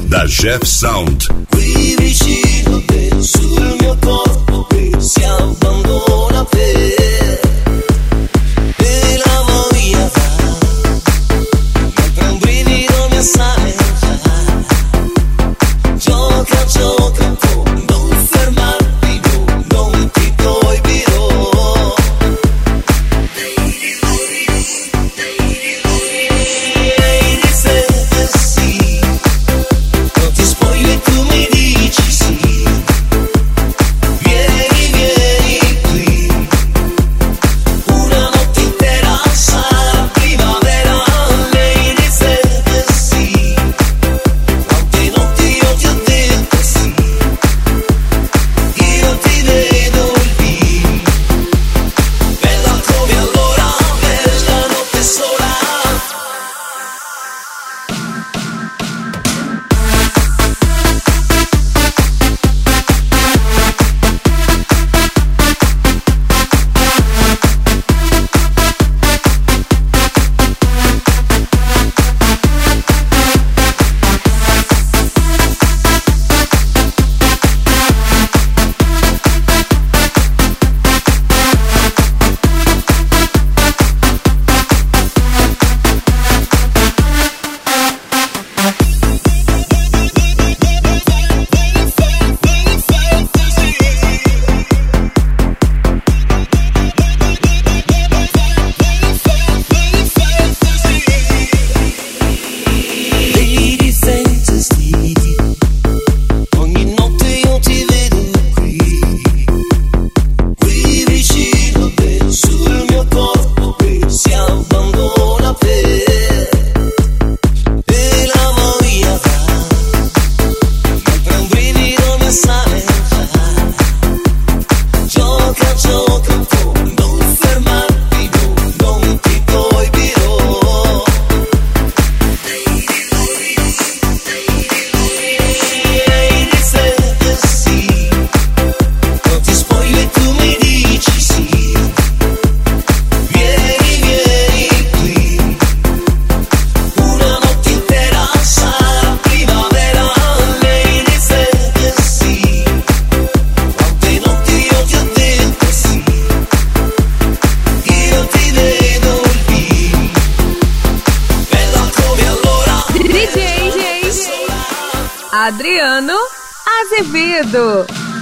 da Jeff Sound. Qui vicino a te, sul mio corpo che si abbandona per e la voglia va, mentre un brivido mi assale già. Gioca tu, non fermarti, non ti proibirò. Ehi, ti sente sì, non ti spoglio e tu mi dici sì. Vieni, vieni qui, una notte intera sarà primavera. Lei ti sente sì, quante notti io ti ho detto sì. Io ti vedo lì, bella come allora, bella notte sola. Lady Fantasy, ogni notte io ti vedo qui vicino a te, sul mio corpo che si abbandona per e la voglia va, mentre un brivido mi assale già. Gioca tu, non fermarti, non ti proibirò. Ehi, ti sente sì, non ti spoglio e tu mi dici sì. Vieni, vieni qui, una notte intera sarà primavera. Lei ti sente sì, quante notti io ti ho detto sì. Io ti vedo lì, bella come allora. DJ Adriano Azevedo.